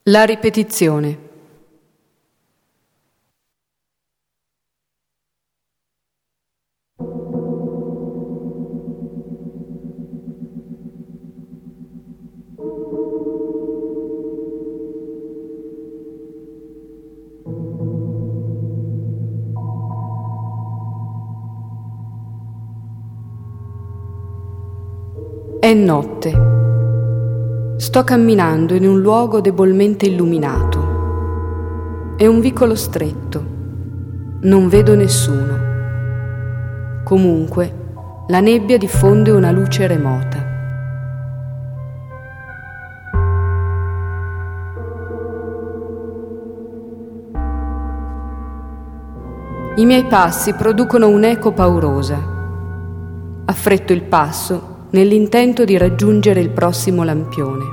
La ripetizione. È notte. Sto camminando in un luogo debolmente illuminato. È un vicolo stretto. Non vedo nessuno. Comunque, la nebbia diffonde una luce remota. I miei passi producono un'eco paurosa. Affretto il passo nell'intento di raggiungere il prossimo lampione.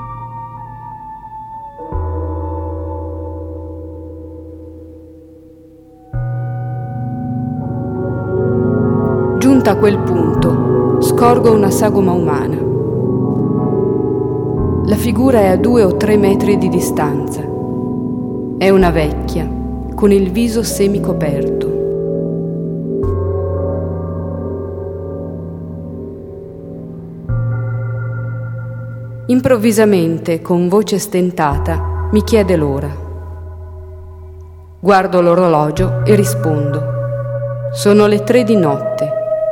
Giunta a quel punto, scorgo una sagoma umana. La figura è a 2 o 3 metri di distanza. È una vecchia, con il viso semicoperto. Improvvisamente, con voce stentata, mi chiede l'ora. Guardo l'orologio e rispondo. Sono le 3 di notte.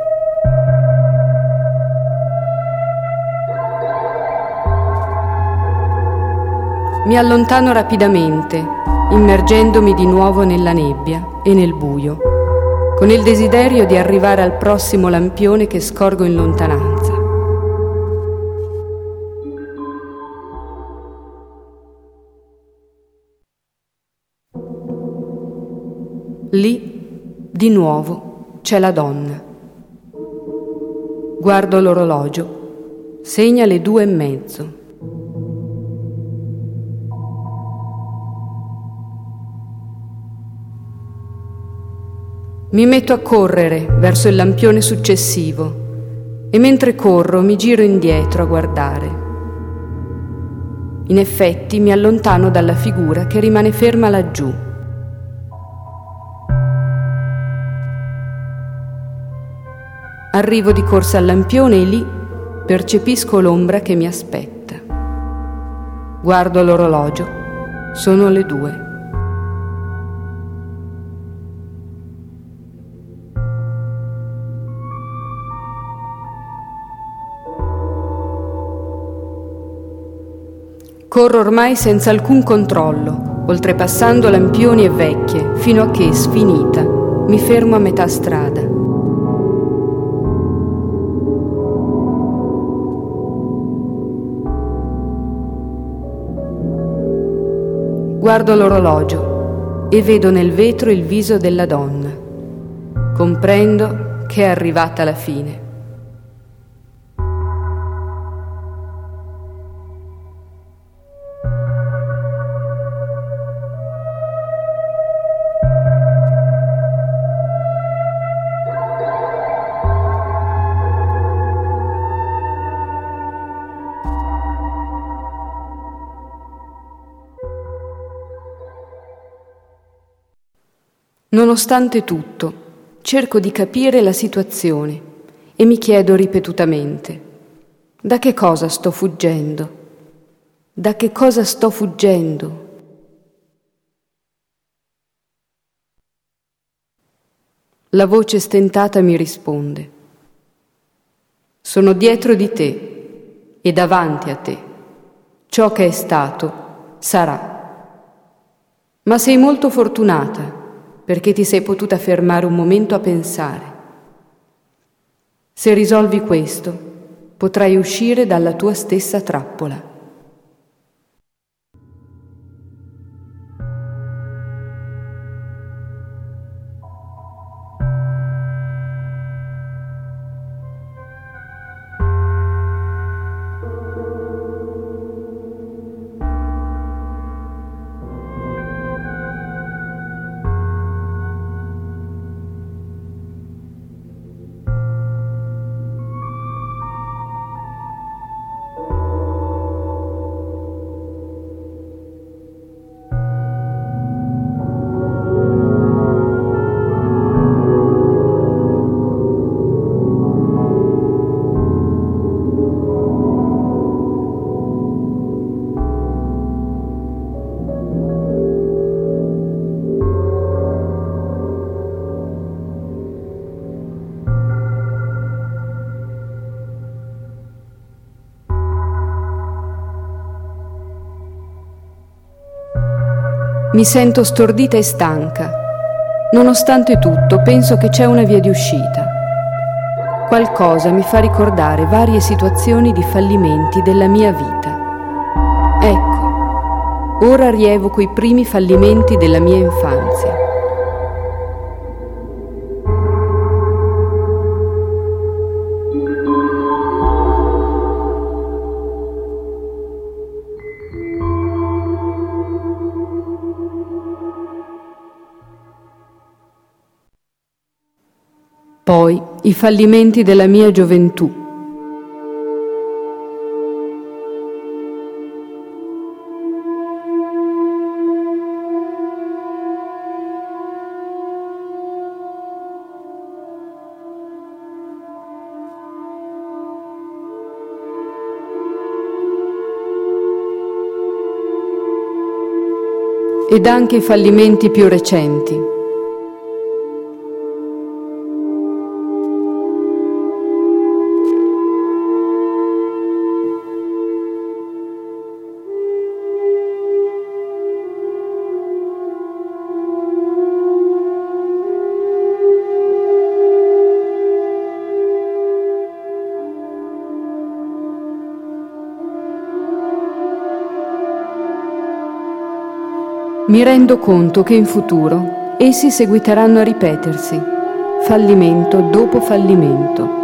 Mi allontano rapidamente, immergendomi di nuovo nella nebbia e nel buio, con il desiderio di arrivare al prossimo lampione che scorgo in lontananza. Lì, di nuovo, c'è la donna. Guardo l'orologio. Segna le 2:30. Mi metto a correre verso il lampione successivo e mentre corro mi giro indietro a guardare. In effetti mi allontano dalla figura che rimane ferma laggiù. Arrivo di corsa al lampione e lì percepisco l'ombra che mi aspetta. Guardo l'orologio. Sono le 2. Corro ormai senza alcun controllo, oltrepassando lampioni e vecchie, fino a che, sfinita, mi fermo a metà strada. Guardo l'orologio e vedo nel vetro il viso della donna. Comprendo che è arrivata la fine. Nonostante tutto, cerco di capire la situazione e mi chiedo ripetutamente: da che cosa sto fuggendo? Da che cosa sto fuggendo? La voce stentata mi risponde: sono dietro di te e davanti a te. Ciò che è stato sarà. Ma sei molto fortunata, perché ti sei potuta fermare un momento a pensare. Se risolvi questo, potrai uscire dalla tua stessa trappola. Mi sento stordita e stanca. Nonostante tutto, penso che c'è una via di uscita. Qualcosa mi fa ricordare varie situazioni di fallimenti della mia vita. Ecco, ora rievoco i primi fallimenti della mia infanzia. Poi i fallimenti della mia gioventù. Ed anche i fallimenti più recenti. Mi rendo conto che in futuro essi seguiteranno a ripetersi, fallimento dopo fallimento.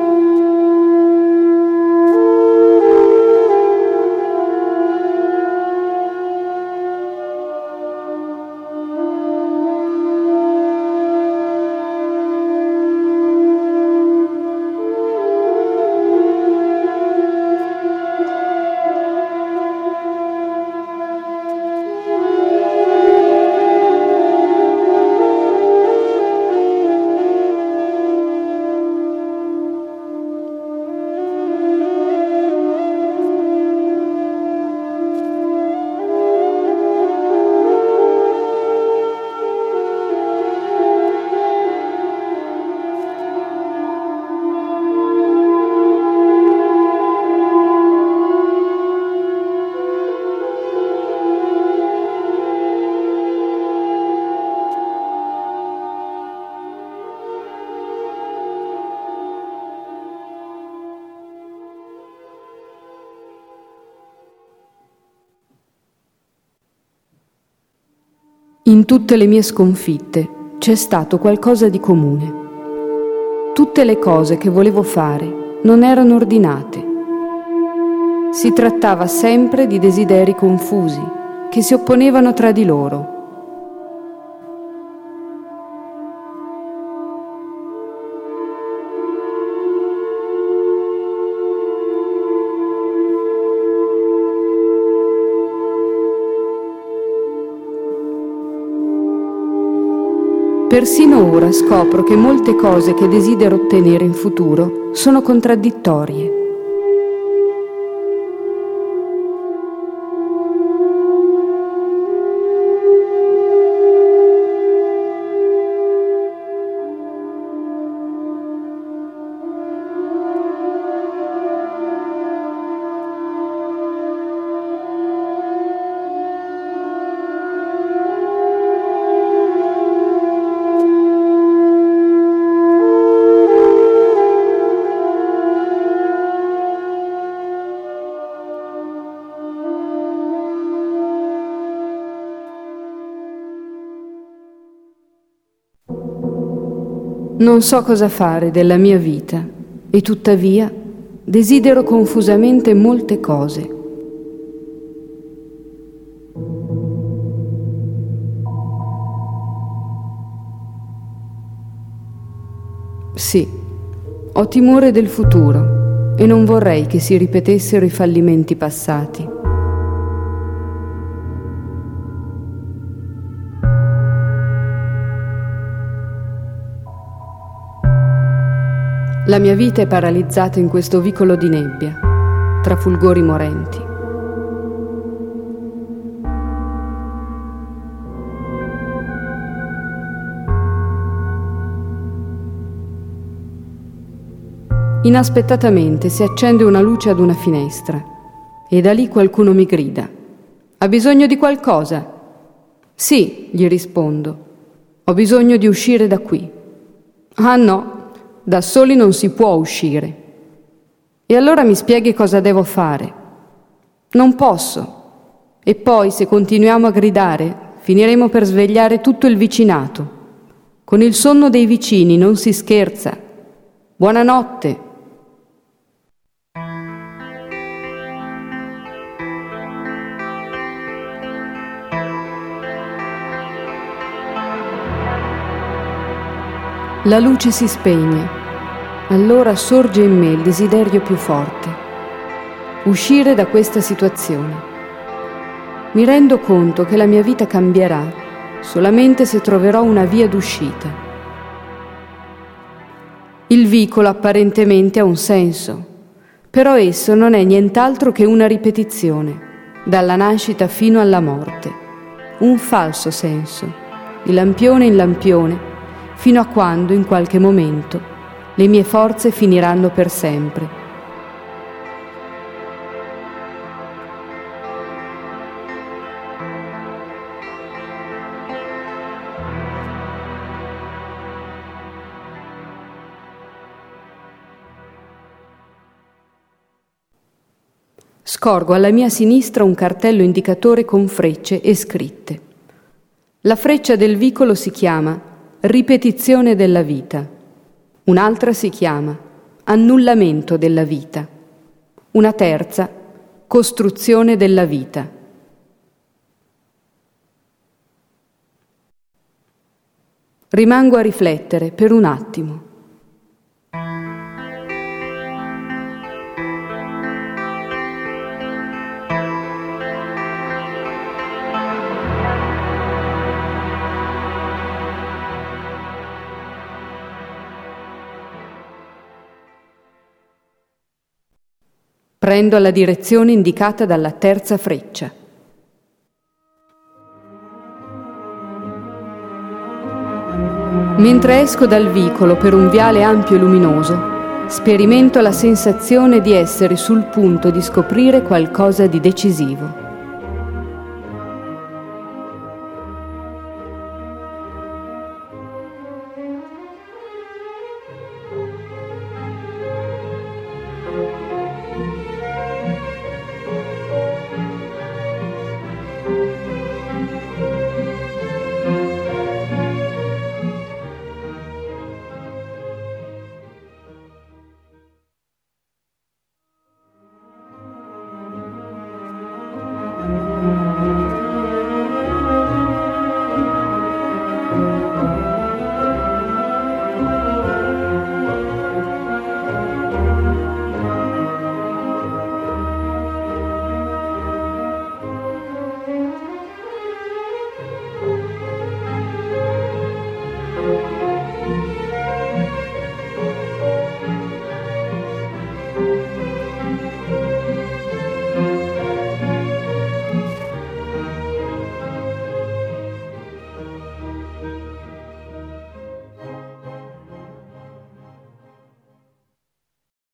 In tutte le mie sconfitte c'è stato qualcosa di comune. Tutte le cose che volevo fare non erano ordinate. Si trattava sempre di desideri confusi che si opponevano tra di loro. Persino ora scopro che molte cose che desidero ottenere in futuro sono contraddittorie. Non so cosa fare della mia vita e tuttavia desidero confusamente molte cose. Sì, ho timore del futuro e non vorrei che si ripetessero i fallimenti passati. La mia vita è paralizzata in questo vicolo di nebbia, tra fulgori morenti. Inaspettatamente si accende una luce ad una finestra e da lì qualcuno mi grida: «Ha bisogno di qualcosa?» Sì, gli rispondo. Ho bisogno di uscire da qui. Ah no, da soli non si può uscire. E allora mi spieghi cosa devo fare? Non posso. E poi, se continuiamo a gridare, finiremo per svegliare tutto il vicinato. Con il sonno dei vicini non si scherza. Buonanotte. La luce si spegne. Allora sorge in me il desiderio più forte: uscire da questa situazione. Mi rendo conto che la mia vita cambierà solamente se troverò una via d'uscita. Il vicolo apparentemente ha un senso, però esso non è nient'altro che una ripetizione, dalla nascita fino alla morte. Un falso senso, di lampione in lampione, fino a quando, in qualche momento, le mie forze finiranno per sempre. Scorgo alla mia sinistra un cartello indicatore con frecce e scritte. La freccia del vicolo si chiama ripetizione della vita. Un'altra si chiama annullamento della vita. Una terza, costruzione della vita. Rimango a riflettere per un attimo. Prendo la direzione indicata dalla terza freccia. Mentre esco dal vicolo per un viale ampio e luminoso, sperimento la sensazione di essere sul punto di scoprire qualcosa di decisivo.